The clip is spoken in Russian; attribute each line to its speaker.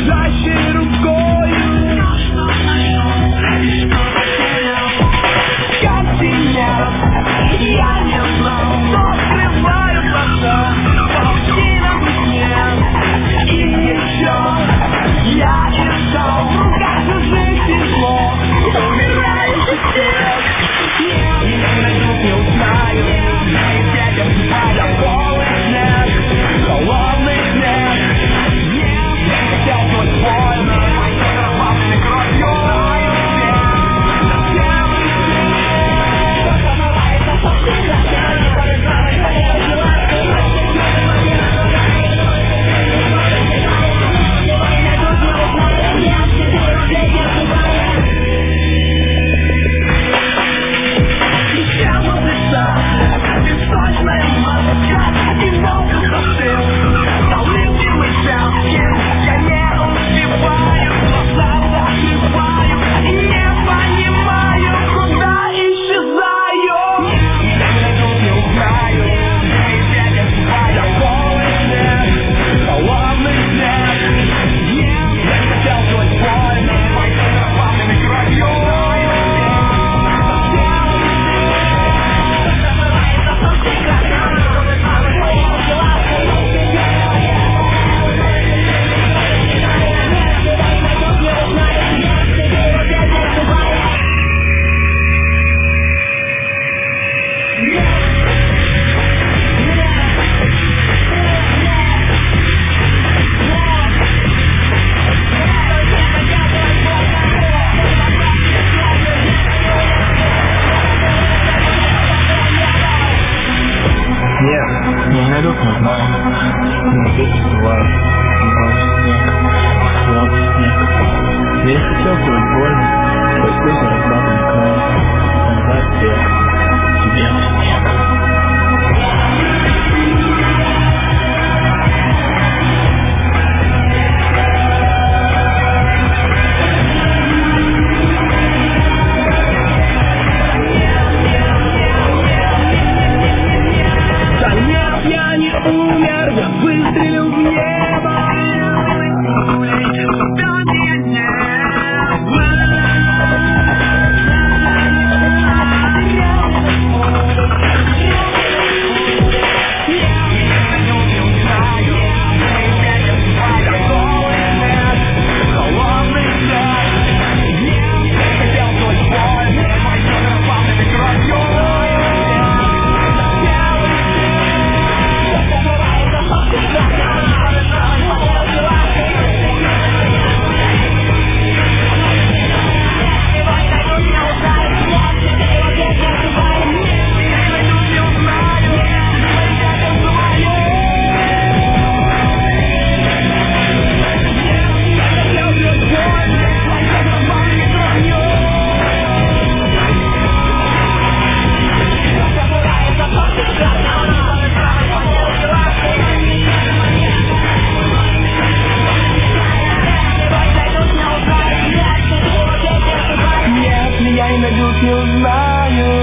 Speaker 1: дрожащей рукою. Континент, я не знал, что скрываю глаза, паутина бледнет. И еще я искал в руках чужих тепло, умирающий свет. Не найду, не узнаю, и опять обзываю голый снег, холодный снег. Я хотел быть больно, кровавной кровью.
Speaker 2: Я найду, не знаю, но здесь бывает снег, холодный снег. Я хотел быть больно, такой зарабатываемый край, назад вверх, белый снег.
Speaker 1: Я не умер, я выстрелил в небо. Я не найдут, не узнаю.